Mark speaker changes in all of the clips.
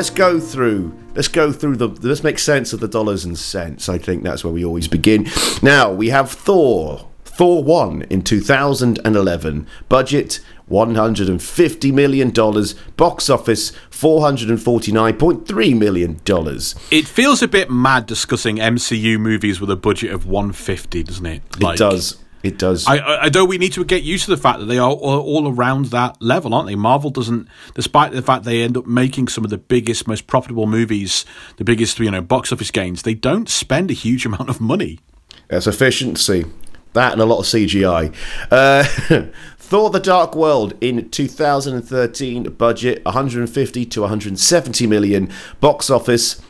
Speaker 1: let's go through let's make sense of the dollars and cents. I think that's where we always begin. Now, we have Thor 1 in 2011, budget $150 million, box office $449.3 million.
Speaker 2: It feels a bit mad discussing MCU movies with a budget of $150, doesn't it?
Speaker 1: It does.
Speaker 2: I know we need to get used to the fact that they are all around that level, aren't they? Marvel doesn't, despite the fact they end up making some of the biggest, most profitable movies, the biggest, box office gains, they don't spend a huge amount of money.
Speaker 1: That's efficiency. That and a lot of CGI. Thor: The Dark World in 2013, budget 150 to 170 million, box office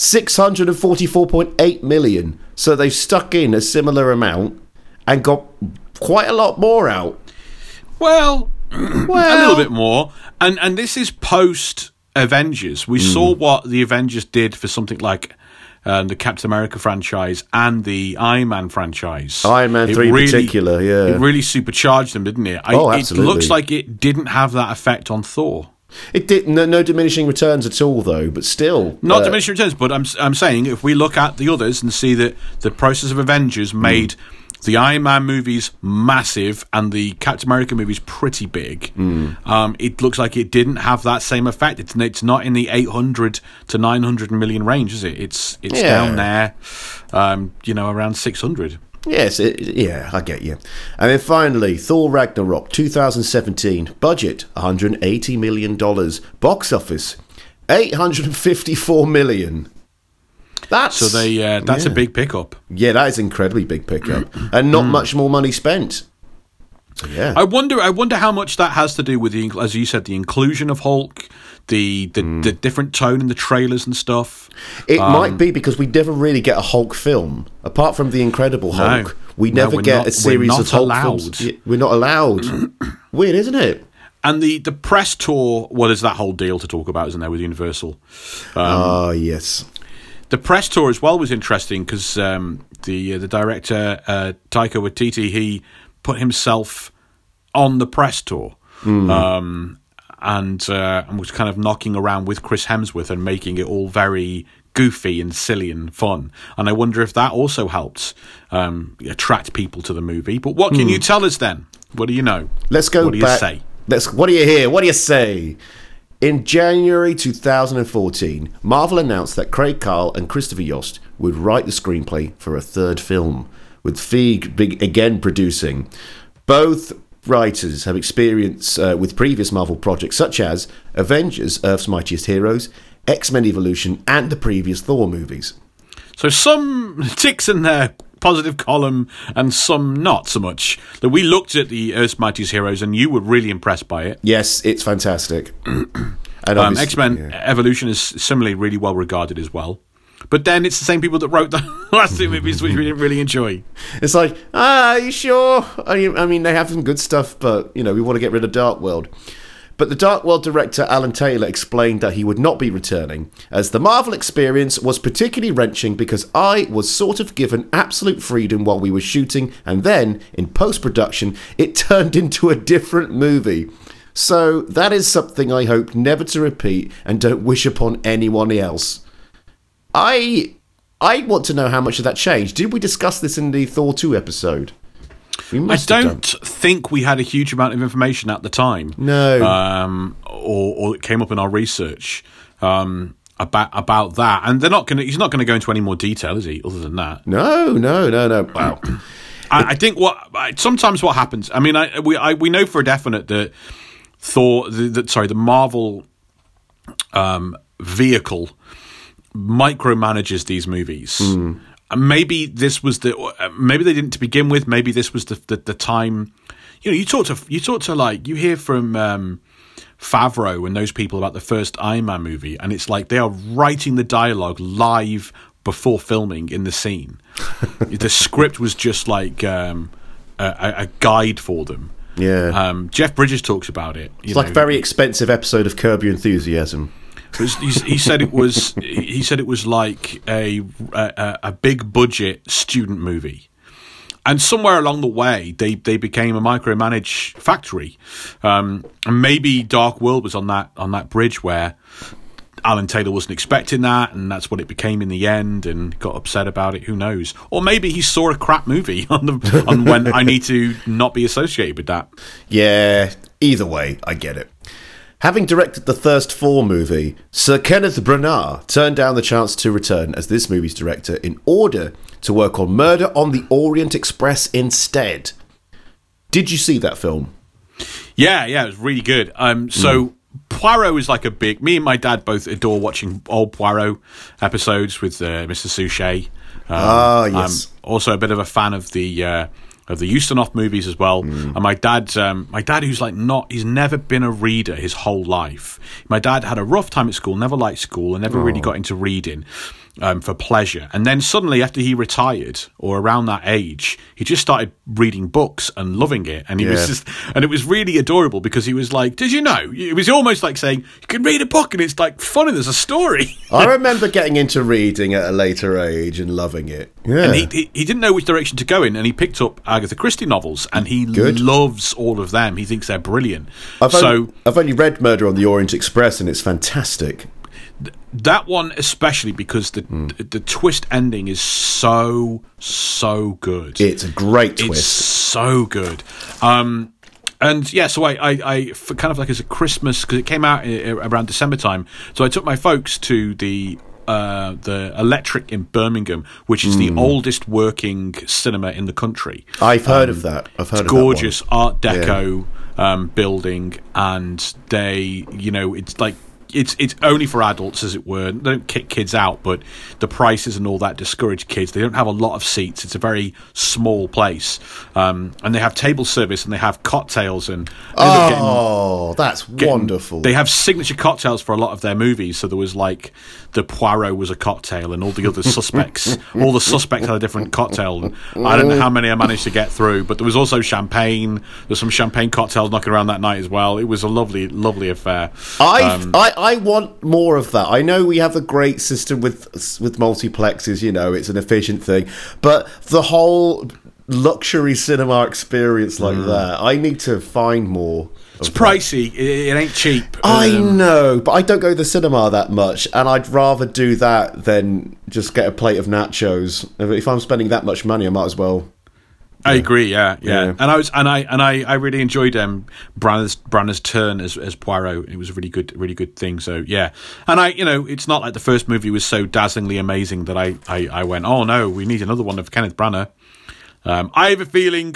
Speaker 1: 644.8 million. So they've stuck in a similar amount and got quite a lot more out.
Speaker 2: Well, a little bit more. And this is post Avengers. We saw what the Avengers did for something like the Captain America franchise and the Iron Man franchise.
Speaker 1: Iron Man 3 in particular, yeah.
Speaker 2: It really supercharged them, didn't it?
Speaker 1: Absolutely.
Speaker 2: It looks like it didn't have that effect on Thor.
Speaker 1: It did no diminishing returns at all, though. But still,
Speaker 2: not diminishing returns. But I'm saying if we look at the others and see that the process of Avengers made the Iron Man movies massive and the Captain America movies pretty big, it looks like it didn't have that same effect. It's not in the 800 to 900 million range, is it? It's down there, around 600.
Speaker 1: Yes, I get you. And then finally, Thor Ragnarok 2017, budget $180 million, box office $854 million. That's
Speaker 2: a big pickup.
Speaker 1: Yeah, that is an incredibly big pickup, and not much more money spent. So yeah,
Speaker 2: I wonder how much that has to do with as you said, the inclusion of Hulk, the different tone in the trailers and stuff.
Speaker 1: It might be because we never really get a Hulk film apart from the Incredible Hulk.
Speaker 2: No,
Speaker 1: we never get a series of Hulk films. We're not allowed. Weird, isn't it?
Speaker 2: And the press tour. Well, there's that whole deal to talk about, isn't there, with Universal?
Speaker 1: Yes.
Speaker 2: The press tour as well was interesting because the director Taika Waititi, he put himself on the press tour and was kind of knocking around with Chris Hemsworth and making it all very goofy and silly and fun. And I wonder if that also helped attract people to the movie. But what can you tell us then? What do you know?
Speaker 1: Let's go
Speaker 2: back. What do you say?
Speaker 1: What do you hear? What do you say? In January 2014, Marvel announced that Craig Carl and Christopher Yost would write the screenplay for a third film, with Feige again producing. Both writers have experience with previous Marvel projects such as Avengers, Earth's Mightiest Heroes, X-Men Evolution, and the previous Thor movies.
Speaker 2: So some ticks in their positive column and some not so much. That we looked at the Earth's Mightiest Heroes and you were really impressed by it.
Speaker 1: Yes, it's fantastic.
Speaker 2: And X-Men Evolution is similarly really well regarded as well. But then it's the same people that wrote the last two movies, which we didn't really enjoy.
Speaker 1: It's like, are you sure? I mean, they have some good stuff, but, we want to get rid of Dark World. But the Dark World director Alan Taylor explained that he would not be returning, as the Marvel experience was particularly wrenching because I was sort of given absolute freedom while we were shooting, and then, in post-production, it turned into a different movie. So that is something I hope never to repeat and don't wish upon anyone else. I want to know how much of that changed. Did we discuss this in the Thor 2 episode?
Speaker 2: I don't think we had a huge amount of information at the time.
Speaker 1: No.
Speaker 2: Or it came up in our research about that. And he's not going to go into any more detail, is he, other than that?
Speaker 1: No. Wow.
Speaker 2: I think sometimes what happens, I mean, we know for a definite that the Marvel vehicle micromanages these movies. Maybe this was maybe they didn't to begin with. Maybe this was the time. You talk to like you hear from Favreau and those people about the first Iron Man movie, and it's like they are writing the dialogue live before filming in the scene. The script was just like a guide for them.
Speaker 1: Yeah.
Speaker 2: Jeff Bridges talks about it.
Speaker 1: It's like a very expensive episode of Curb Your Enthusiasm.
Speaker 2: He said it was like a big budget student movie, and somewhere along the way they became a micromanage factory. And maybe Dark World was on that bridge where Alan Taylor wasn't expecting that, and that's what it became in the end, and got upset about it. Who knows? Or maybe he saw a crap movie on when I need to not be associated with that.
Speaker 1: Yeah, either way, I get it. Having directed the Thirst 4 movie, Sir Kenneth Branagh turned down the chance to return as this movie's director in order to work on Murder on the Orient Express instead. Did you see that film?
Speaker 2: Yeah, it was really good. So Poirot is like me and my dad both adore watching old Poirot episodes with Mr. Suchet.
Speaker 1: Yes.
Speaker 2: I'm also a bit of a fan of the Ustinov movies as well. And my dad, who's he's never been a reader his whole life. My dad had a rough time at school, never liked school, and never really got into reading for pleasure. And then suddenly, after he retired, or around that age, he just started reading books and loving it. And and it was really adorable because he was like, "Did you know?" It was almost like saying, "You can read a book and it's like fun and there's a story."
Speaker 1: I remember getting into reading at a later age and loving it. Yeah.
Speaker 2: And he didn't know which direction to go in, and he picked up Agatha Christie novels, and he loves all of them. He thinks they're brilliant.
Speaker 1: I've only read Murder on the Orient Express, and it's fantastic.
Speaker 2: That one especially because the twist ending is so good.
Speaker 1: It's a great twist.
Speaker 2: It's so good. And yeah, so I kind of like as a Christmas, because it came out around December time, so I took my folks to the Electric in Birmingham, which is the oldest working cinema in the country.
Speaker 1: I've heard of that.
Speaker 2: Gorgeous Art Deco building, and they, it's like it's only for adults, as it were. They don't kick kids out, but the prices and all that discourage kids. They don't have a lot of seats. It's a very small place, and they have table service and they have cocktails and.
Speaker 1: That's wonderful.
Speaker 2: They have signature cocktails for a lot of their movies. So there was like the Poirot was a cocktail, and all the other suspects, all the suspects had a different cocktail. And I don't know how many I managed to get through, but there was also champagne. There's some champagne cocktails knocking around that night as well. It was a lovely, lovely affair.
Speaker 1: I want more of that. I know we have a great system with multiplexes, it's an efficient thing, but the whole luxury cinema experience like that, I need to find more.
Speaker 2: It's pricey. It ain't cheap.
Speaker 1: I know, but I don't go to the cinema that much, and I'd rather do that than just get a plate of nachos. If I'm spending that much money, I might as well.
Speaker 2: I agree, yeah. And I really enjoyed Branagh's turn as Poirot. It was a really good thing. So yeah, and it's not like the first movie was so dazzlingly amazing that I went, oh no, we need another one of Kenneth Branagh. I have a feeling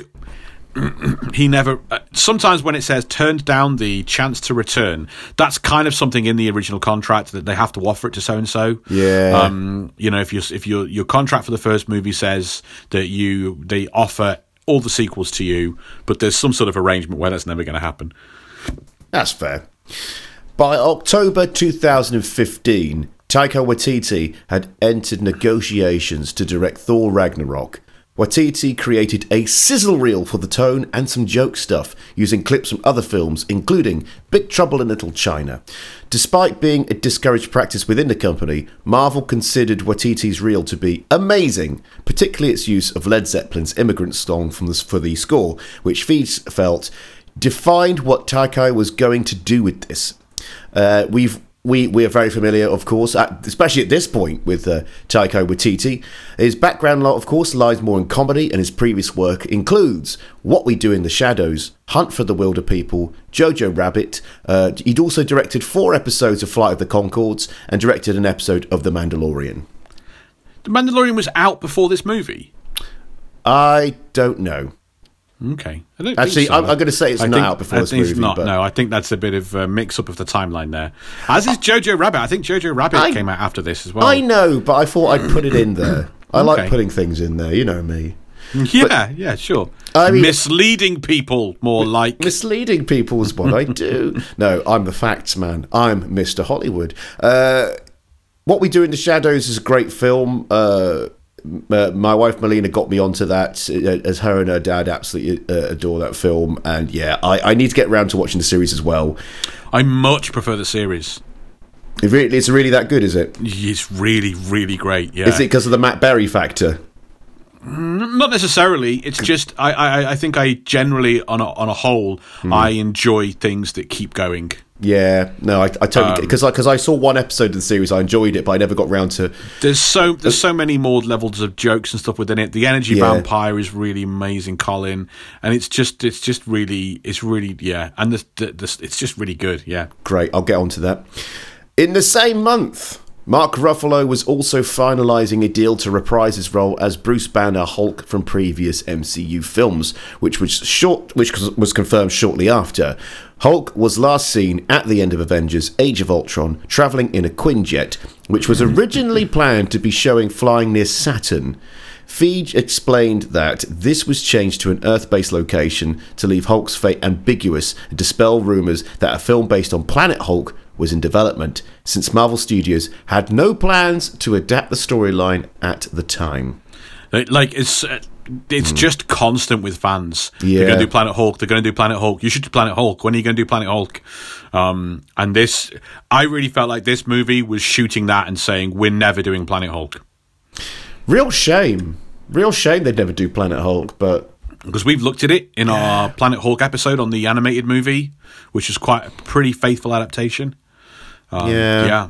Speaker 2: he never. Sometimes when it says turned down the chance to return, that's kind of something in the original contract that they have to offer it to so and so.
Speaker 1: Yeah.
Speaker 2: If your contract for the first movie says that they offer all the sequels to you, but there's some sort of arrangement where that's never going to happen.
Speaker 1: That's fair. By October 2015, Taika Waititi had entered negotiations to direct Thor Ragnarok. Waititi created a sizzle reel for the tone and some joke stuff, using clips from other films, including Big Trouble in Little China. Despite being a discouraged practice within the company, Marvel considered Waititi's reel to be amazing, particularly its use of Led Zeppelin's Immigrant Song for the score, which Feeds felt defined what Taika was going to do with this. We are very familiar, of course, especially at this point, with Taika Waititi. His background, of course, lies more in comedy, and his previous work includes What We Do in the Shadows, Hunt for the Wilder People, Jojo Rabbit. He'd also directed 4 episodes of Flight of the Conchords and directed an episode of The Mandalorian.
Speaker 2: The Mandalorian was out before this movie?
Speaker 1: I don't know.
Speaker 2: Okay. I don't
Speaker 1: Actually,
Speaker 2: think so.
Speaker 1: I'm going to say it's not out before this movie.
Speaker 2: It's not. No, I think that's a bit of a mix-up of the timeline there. As is Jojo Rabbit. I think Jojo Rabbit came out after this as well.
Speaker 1: I know, but I thought I'd put it in there. I like putting things in there. You know me.
Speaker 2: Yeah, sure. I mean, misleading people, more like.
Speaker 1: Misleading people is what I do. No, I'm the facts man. I'm Mr. Hollywood. What We Do in the Shadows is a great film. My wife Melina got me onto that, as her and her dad absolutely adore that film, and yeah, I need to get around to watching the series as well.
Speaker 2: I much prefer the series.
Speaker 1: It's really that good, is it?
Speaker 2: It's really, really great. Yeah.
Speaker 1: Is it because of the Matt Berry factor?
Speaker 2: Not necessarily. It's just I think I generally, on a whole, I enjoy things that keep going.
Speaker 1: Yeah, no, I totally because I saw one episode of the series, I enjoyed it, but I never got round to.
Speaker 2: There's so many more levels of jokes and stuff within it. The energy vampire is really amazing, Colin, and it's really and it's just really good. Yeah,
Speaker 1: great. I'll get on to that. In the same month, Mark Ruffalo was also finalising a deal to reprise his role as Bruce Banner Hulk from previous MCU films, which was confirmed shortly after. Hulk was last seen at the end of Avengers Age of Ultron, travelling in a Quinjet, which was originally planned to be showing flying near Saturn. Feige explained that this was changed to an Earth-based location to leave Hulk's fate ambiguous and dispel rumours that a film based on Planet Hulk was in development, since Marvel Studios had no plans to adapt the storyline at the time.
Speaker 2: Like, it's just constant with fans.
Speaker 1: Yeah.
Speaker 2: They're going to do Planet Hulk. They're going to do Planet Hulk. You should do Planet Hulk. When are you going to do Planet Hulk? And this, I really felt like this movie was shooting that and saying, we're never doing Planet Hulk.
Speaker 1: Real shame they'd never do Planet Hulk, but...
Speaker 2: Because we've looked at it in our Planet Hulk episode on the animated movie, which is quite a pretty faithful adaptation.
Speaker 1: Yeah,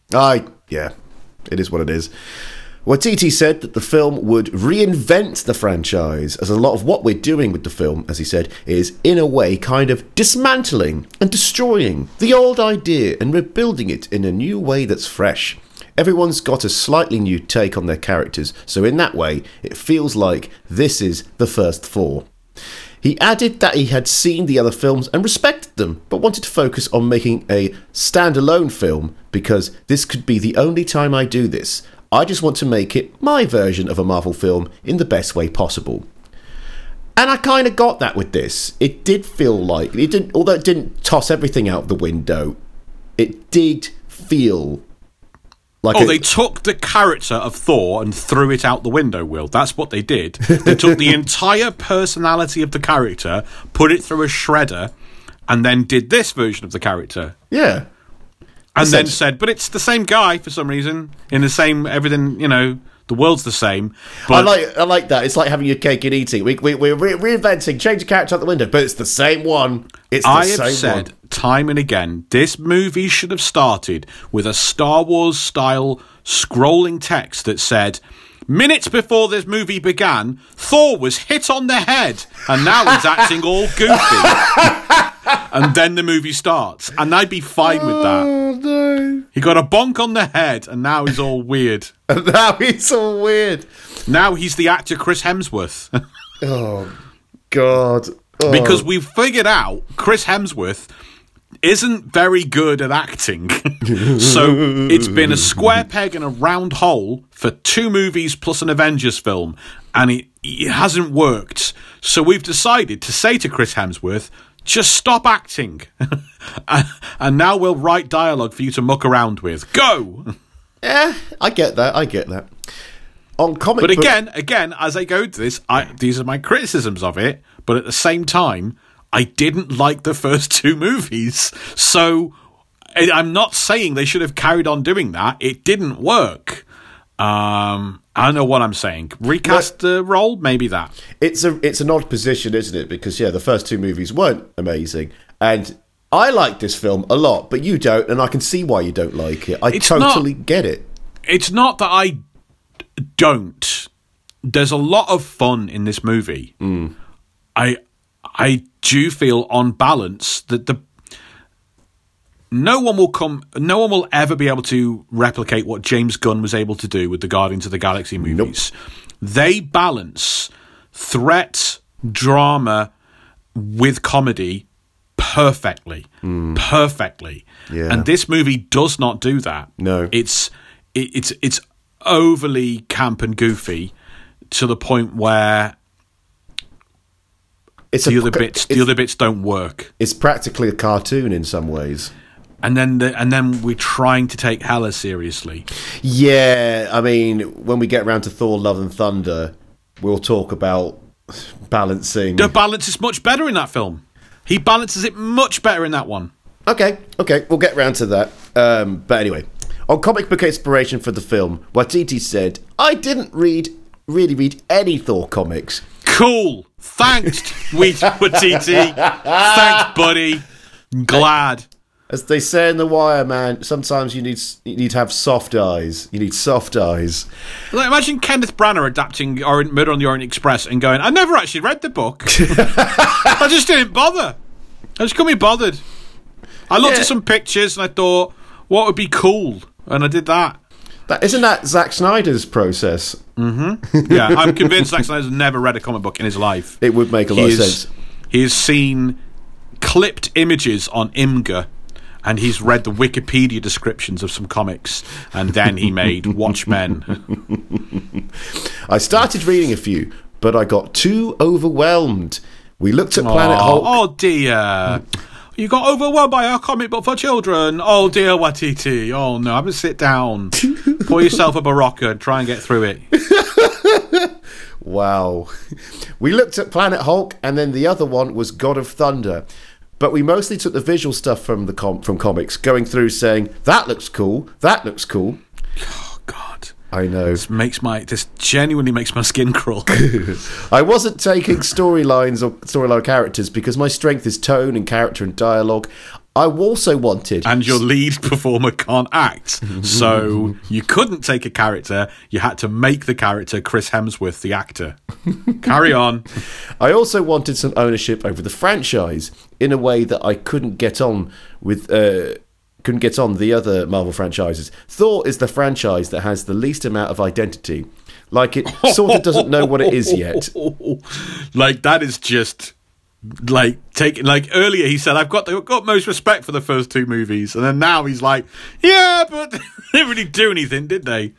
Speaker 1: it is what it is. Waititi said that the film would reinvent the franchise, as a lot of what we're doing with the film, as he said, is in a way kind of dismantling and destroying the old idea and rebuilding it in a new way that's fresh. Everyone's got a slightly new take on their characters, so in that way, it feels like this is the first four. He added that he had seen the other films and respected them, but wanted to focus on making a standalone film because this could be the only time I do this. I just want to make it my version of a Marvel film in the best way possible. And I kind of got that with this. It did feel like, although it didn't toss everything out the window, it did feel like
Speaker 2: they took the character of Thor and threw it out the window, Will. That's what they did. They took the entire personality of the character, put it through a shredder, and then did this version of the character.
Speaker 1: Yeah.
Speaker 2: And then said, but it's the same guy for some reason, in the same, everything, the world's the same. But
Speaker 1: I like that. It's like having your cake and eating. We're reinventing, change the character out the window, but it's the same one.
Speaker 2: I have said time and again, this movie should have started with a Star Wars style scrolling text that said, minutes before this movie began, Thor was hit on the head, and now he's acting all goofy. And then the movie starts, and I'd be fine with that.
Speaker 1: Oh, no.
Speaker 2: He got a bonk on the head, and now he's all weird.
Speaker 1: Now he's the actor Chris Hemsworth. Oh, God. Oh.
Speaker 2: Because we've figured out Chris Hemsworth isn't very good at acting. So it's been a square peg and a round hole for 2 movies plus an Avengers film, and it hasn't worked. So we've decided to say to Chris Hemsworth, just stop acting. And now we'll write dialogue for you to muck around with. Go!
Speaker 1: Yeah, I get that. On comic
Speaker 2: but again, as I go to this, these are my criticisms of it, but at the same time, I didn't like the first 2 movies. So I'm not saying they should have carried on doing that. It didn't work. I don't know what I'm saying. Recast the role, maybe that.
Speaker 1: It's an odd position, isn't it? Because the first 2 movies weren't amazing, and I like this film a lot, but you don't, and I can see why you don't like it. I totally get it.
Speaker 2: It's not that I don't. There's a lot of fun in this movie. I do feel, on balance, that no one will ever be able to replicate what James Gunn was able to do with the Guardians of the Galaxy movies. Nope. They balance threat, drama with comedy perfectly. Perfectly.
Speaker 1: Yeah.
Speaker 2: And this movie does not do that.
Speaker 1: No.
Speaker 2: It's overly camp and goofy to the point where the other bits don't work.
Speaker 1: It's practically a cartoon in some ways.
Speaker 2: And then we're trying to take Hela seriously.
Speaker 1: Yeah, I mean, when we get around to Thor: Love and Thunder, we'll talk about balancing.
Speaker 2: The balance is much better in that film. He balances it much better in that one.
Speaker 1: Okay, we'll get round to that. But anyway, on comic book inspiration for the film, Waititi said, I didn't really read any Thor comics.
Speaker 2: Cool. Thanks, Waititi. Thanks, buddy. Glad.
Speaker 1: As they say in The Wire, man, sometimes you need to have soft eyes. You need soft eyes.
Speaker 2: Like, imagine Kenneth Branagh adapting Murder on the Orient Express and going, I never actually read the book. I just didn't bother. I just couldn't be bothered. I looked at some pictures and I thought, what would be cool? And I did that.
Speaker 1: Isn't that Zack Snyder's process?
Speaker 2: Mm-hmm. Yeah, I'm convinced Zack Snyder's never read a comic book in his life.
Speaker 1: It would make a lot of sense.
Speaker 2: He has seen clipped images on Imgur, and he's read the Wikipedia descriptions of some comics, and then he made Watchmen.
Speaker 1: I started reading a few, but I got too overwhelmed. We looked at Planet Hulk.
Speaker 2: Oh dear. You got overwhelmed by our comic book for children. Oh dear, Watiti. Oh no, have a sit down. Pour yourself a Barocca and try and get through it.
Speaker 1: Wow. We looked at Planet Hulk, and then the other one was God of Thunder. But we mostly took the visual stuff from from comics, going through saying, that looks cool, that looks cool.
Speaker 2: Oh, God.
Speaker 1: I know.
Speaker 2: This genuinely makes my skin crawl.
Speaker 1: I wasn't taking storylines or storyline characters because my strength is tone and character and dialogue. I also wanted...
Speaker 2: And your lead performer can't act. So you couldn't take a character. You had to make the character Chris Hemsworth, the actor. Carry on.
Speaker 1: I also wanted some ownership over the franchise in a way that I couldn't get on with... couldn't get on the other Marvel franchises. Thor is the franchise that has the least amount of identity. Like, it sort of doesn't know what it is yet.
Speaker 2: Like, that is just... Like earlier he said, I've got most respect for the first two movies, and then now he's like, yeah, but they didn't really do anything, did they?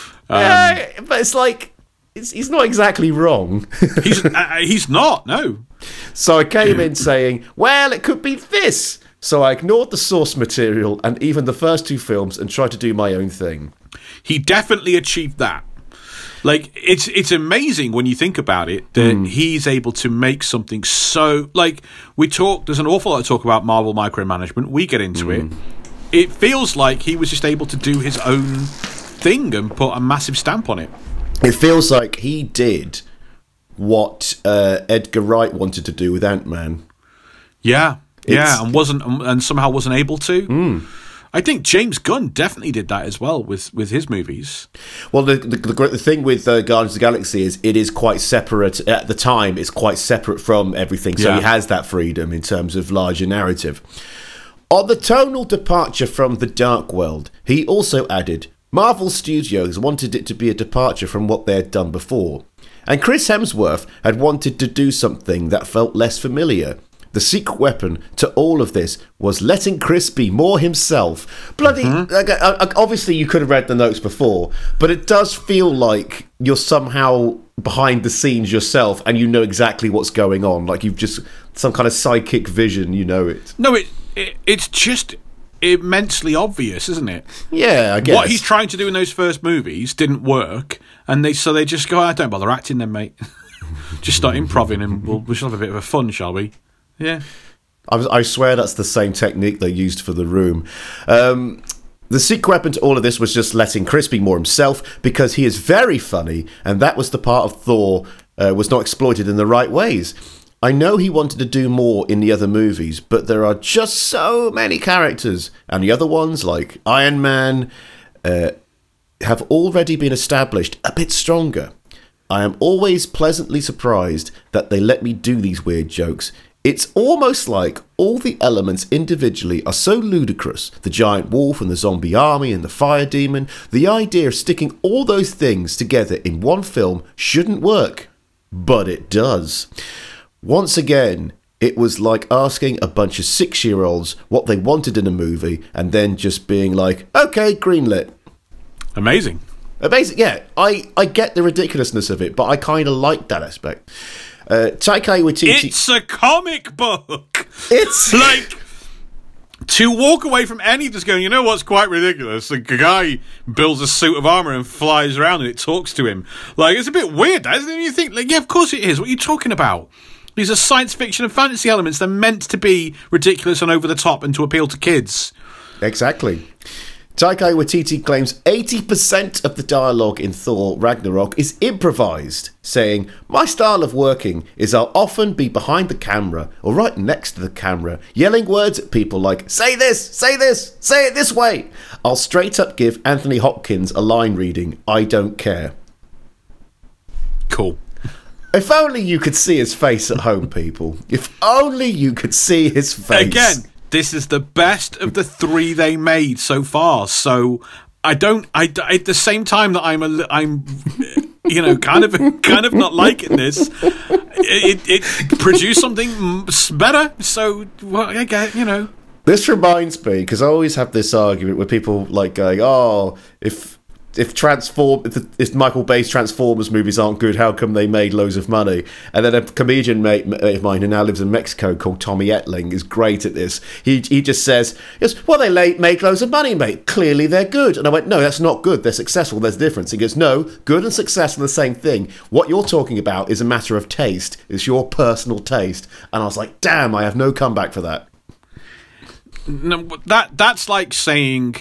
Speaker 1: Yeah, but it's like he's not exactly wrong.
Speaker 2: He's not, no.
Speaker 1: So I came in saying, well, it could be this. So I ignored the source material and even the first two films and tried to do my own thing.
Speaker 2: He definitely achieved that. Like, it's amazing when you think about it that he's able to make something so... Like, there's an awful lot of talk about Marvel micromanagement. We get into it. It feels like he was just able to do his own thing and put a massive stamp on it.
Speaker 1: It feels like he did what Edgar Wright wanted to do with Ant-Man.
Speaker 2: Yeah, and somehow wasn't able to. I think James Gunn definitely did that as well with his movies. Well,
Speaker 1: the thing with Guardians of the Galaxy is it is quite separate. At the time, it's quite separate from everything, so he has that freedom in terms of larger narrative. On the tonal departure from The Dark World, he also added, Marvel Studios wanted it to be a departure from what they had done before. And Chris Hemsworth had wanted to do something that felt less familiar. The secret weapon to all of this was letting Chris be more himself. Bloody... obviously, you could have read the notes before, but it does feel like you're somehow behind the scenes yourself and you know exactly what's going on. Like you've just... Some kind of psychic vision, you know it.
Speaker 2: No, it's just immensely obvious, isn't it?
Speaker 1: Yeah, I guess.
Speaker 2: What he's trying to do in those first movies didn't work, and so they just go, don't bother acting then, mate. Just start improvising and we shall have a bit of a fun, shall we? Yeah.
Speaker 1: I swear that's the same technique they used for The Room. The secret weapon to all of this was just letting Chris be more himself because he is very funny, and that was the part of Thor was not exploited in the right ways. I know he wanted to do more in the other movies, but there are just so many characters, and the other ones, like Iron Man, have already been established a bit stronger. I am always pleasantly surprised that they let me do these weird jokes. It's almost like all the elements individually are so ludicrous. The giant wolf and the zombie army and the fire demon. The idea of sticking all those things together in one film shouldn't work. But it does. Once again, it was like asking a bunch of 6-year-olds what they wanted in a movie and then just being like, okay, greenlit.
Speaker 2: Amazing.
Speaker 1: Amazing, yeah. I get the ridiculousness of it, but I kind of like that aspect. Taika Waititi.
Speaker 2: It's a comic book.
Speaker 1: It's
Speaker 2: like to walk away from any just going, you know what's quite ridiculous? A guy builds a suit of armor and flies around and it talks to him. Like, it's a bit weird, isn't it? You think, like, yeah, of course it is. What are you talking about? These are science fiction and fantasy elements. They're meant to be ridiculous and over the top and to appeal to kids.
Speaker 1: Exactly. Taika Waititi claims 80% of the dialogue in Thor Ragnarok is improvised, saying, "My style of working is I'll often be behind the camera or right next to the camera, yelling words at people like, say this, say it this way. I'll straight up give Anthony Hopkins a line reading, I don't care."
Speaker 2: Cool.
Speaker 1: If only you could see his face at home, people. If only you could see his face.
Speaker 2: Again, this is the best of the 3 they made so far. So at the same time that I'm kind of not liking this, it produced something better. So I get,
Speaker 1: This reminds me, because I always have this argument with people like going, "Oh, if Michael Bay's Transformers movies aren't good, how come they made loads of money?" And then a comedian mate of mine who now lives in Mexico called Tommy Etling is great at this. He just says, "Yes, well, they make loads of money, mate. Clearly they're good." And I went, "No, that's not good. They're successful. There's a difference." He goes, "No, good and successful are the same thing. What you're talking about is a matter of taste. It's your personal taste." And I was like, damn, I have no comeback for that.
Speaker 2: No, that's like saying...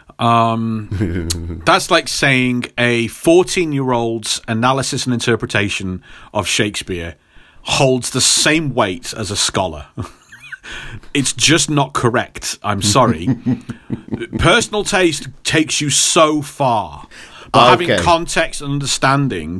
Speaker 2: that's like saying a 14-year-old's analysis and interpretation of Shakespeare holds the same weight as a scholar. It's just not correct. I'm sorry. Personal taste takes you so far, but having context and understanding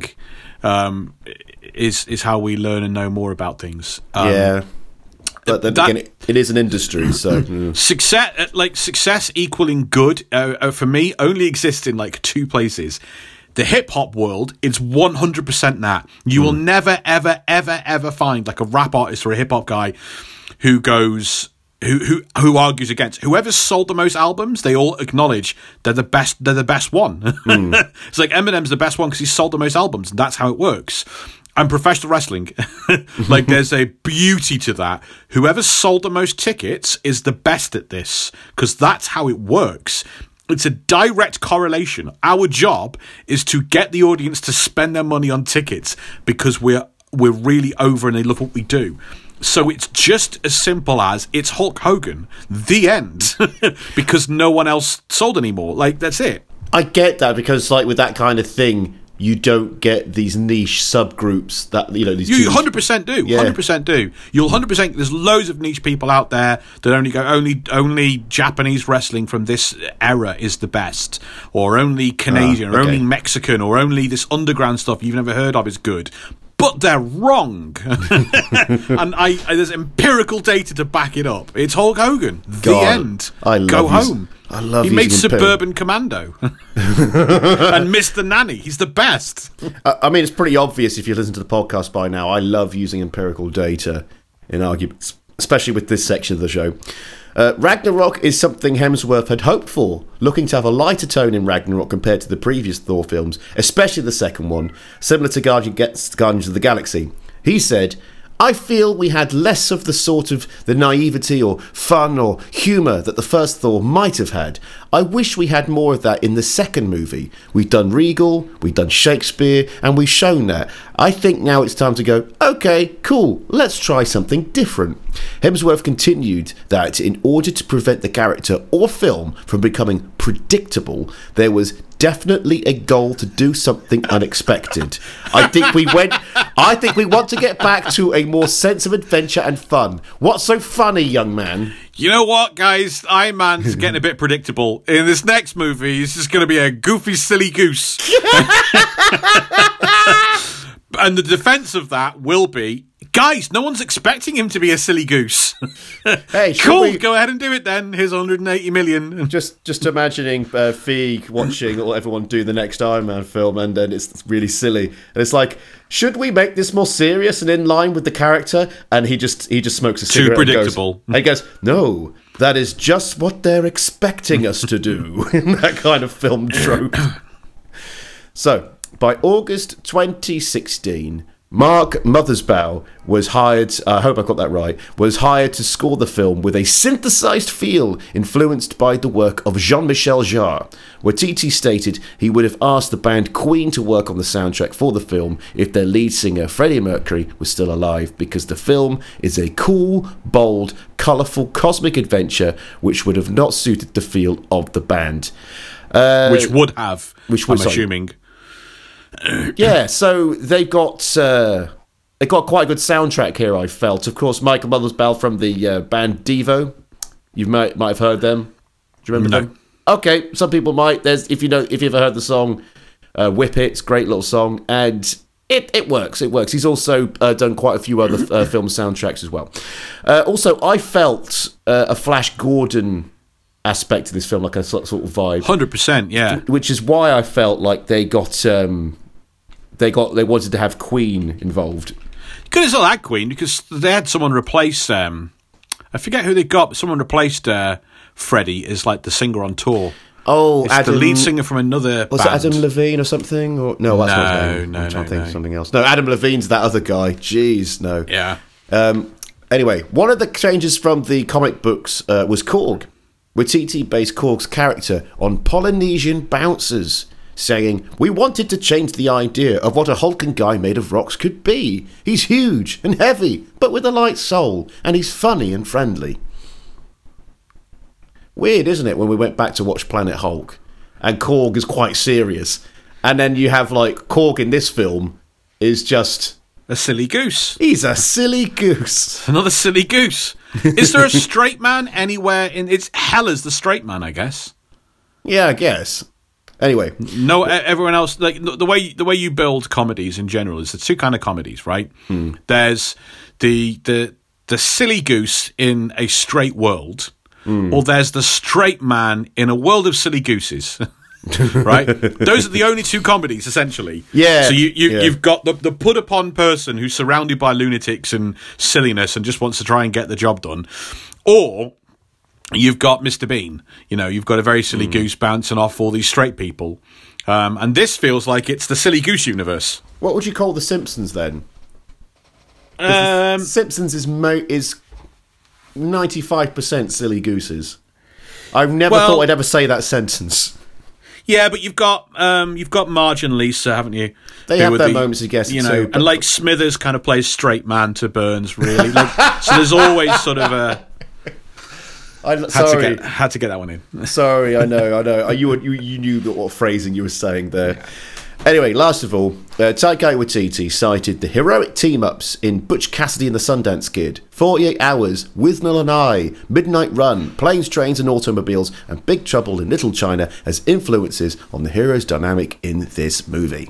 Speaker 2: is how we learn and know more about things.
Speaker 1: Yeah. But then again, it is an industry, so
Speaker 2: success equaling good for me only exists in like 2 places. The hip hop world, it's 100% that. You will never, ever, ever, ever find like a rap artist or a hip hop guy who goes who argues against whoever's sold the most albums. They all acknowledge they're the best. They're the best one. It's like Eminem's the best one because he's sold the most albums, and that's how it works. And professional wrestling, like there's a beauty to that. Whoever sold the most tickets is the best at this, because that's how it works. It's a direct correlation. Our job is to get the audience to spend their money on tickets because we're really over and they love what we do. So it's just as simple as it's Hulk Hogan, the end, because no one else sold anymore. Like, that's it.
Speaker 1: I get that, because like with that kind of thing, you don't get these niche subgroups that, these
Speaker 2: you 100% do.
Speaker 1: Yeah.
Speaker 2: 100% do. You'll 100%. There's loads of niche people out there that only Japanese wrestling from this era is the best, or only Canadian, or only Mexican, or only this underground stuff you've never heard of is good. But they're wrong. And there's empirical data to back it up. It's Hulk Hogan. The end. Go home.
Speaker 1: I love
Speaker 2: He made Suburban Commando. And Mr. Nanny. He's the best.
Speaker 1: I mean, it's pretty obvious if you listen to the podcast by now. I love using empirical data in arguments, especially with this section of the show. Ragnarok is something Hemsworth had hoped for, looking to have a lighter tone in Ragnarok compared to the previous Thor films, especially the second one, similar to Guardians of the Galaxy. He said, "I feel we had less of the naivety or fun or humour that the first Thor might have had. I wish we had more of that in the second movie. We've done Regal, we've done Shakespeare, and we've shown that. I think now it's time to go, okay, cool, let's try something different." Hemsworth continued that in order to prevent the character or film from becoming predictable, there was definitely a goal to do something unexpected. I think we want to get back to a more sense of adventure and fun. What's so funny, young man?
Speaker 2: You know what, guys? Iron Man's getting a bit predictable. In this next movie, it's just going to be a goofy, silly goose. And the defense of that will be, guys, no one's expecting him to be a silly goose.
Speaker 1: Hey,
Speaker 2: cool, go ahead and do it then. Here's 180 million.
Speaker 1: Just imagining Feig watching everyone do the next Iron Man film, and then it's really silly. And it's like, should we make this more serious and in line with the character? And he just smokes a cigarette.
Speaker 2: Too predictable.
Speaker 1: And he goes, no, that is just what they're expecting us to do. In that kind of film trope. So, by August 2016, Mark Mothersbaugh was hired, I hope I got that right, was hired to score the film with a synthesized feel influenced by the work of Jean-Michel Jarre. Waititi stated he would have asked the band Queen to work on the soundtrack for the film if their lead singer Freddie Mercury was still alive, because the film is a cool, bold, colourful cosmic adventure which would have not suited the feel of the band.
Speaker 2: Which would have, I'm assuming.
Speaker 1: Yeah, so they got quite a good soundtrack here, I felt. Of course, Michael Mothersbaugh from the band Devo. You might have heard them. Do you remember them? Okay, some people might. If you've ever heard the song Whip It, great little song, and it works. It works. He's also done quite a few other film soundtracks as well. Also, I felt a Flash Gordon aspect to this film, like a sort of vibe.
Speaker 2: 100%, yeah.
Speaker 1: Which is why I felt like they wanted to have Queen involved.
Speaker 2: You could have still had Queen, because they had someone replace I forget who they got, but someone replaced Freddie as like the singer on tour.
Speaker 1: Oh,
Speaker 2: it's
Speaker 1: Adam,
Speaker 2: the lead singer from another
Speaker 1: was
Speaker 2: band.
Speaker 1: it Adam Levine or something? Or no, that's not his name. I'm trying to think of something else. No, Adam Levine's that other guy. Jeez, no.
Speaker 2: Yeah.
Speaker 1: Anyway, one of the changes from the comic books was Korg. Waititi based Korg's character on Polynesian bouncers, saying, "We wanted to change the idea of what a hulking guy made of rocks could be. He's huge and heavy, but with a light soul, and he's funny and friendly." Weird, isn't it, when we went back to watch Planet Hulk, and Korg is quite serious, and then you have, like, Korg in this film is just...
Speaker 2: a silly goose.
Speaker 1: He's a silly goose.
Speaker 2: Another silly goose. Is there a straight man anywhere in... It's Heller's the straight man, I guess.
Speaker 1: Yeah, I guess. Anyway.
Speaker 2: No, everyone else... like the way you build comedies in general is there's two kind of comedies, right? There's the silly goose in a straight world, or there's the straight man in a world of silly gooses. Right? Those are the only two comedies, essentially.
Speaker 1: Yeah.
Speaker 2: So you've got the put upon person who's surrounded by lunatics and silliness and just wants to try and get the job done, or you've got Mr. Bean. You've got a very silly goose bouncing off all these straight people, and this feels like it's the silly goose universe.
Speaker 1: What would you call the Simpsons then? Simpsons is 95% silly gooses. I've never thought I'd ever say that sentence.
Speaker 2: Yeah, but you've got Marge and Lisa, haven't you?
Speaker 1: They have their moments, I guess.
Speaker 2: And like Smithers kind of plays straight man to Burns, really. So there's always sort of a. Had to get that one in.
Speaker 1: Sorry, I know. You knew what phrasing you were saying there. Anyway, last of all, Taika Waititi cited the heroic team-ups in Butch Cassidy and the Sundance Kid, 48 Hours, Withnell and I, Midnight Run, Planes, Trains and Automobiles, and Big Trouble in Little China as influences on the hero's dynamic in this movie.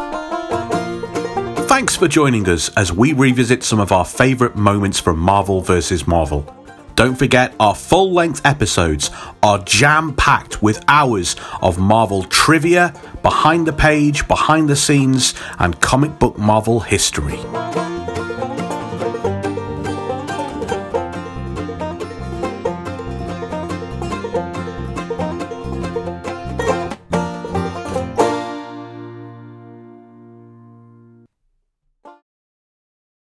Speaker 2: Thanks for joining us as we revisit some of our favourite moments from Marvel vs. Marvel. Don't forget, our full-length episodes are jam-packed with hours of Marvel trivia, behind the page, behind the scenes, and comic book Marvel history.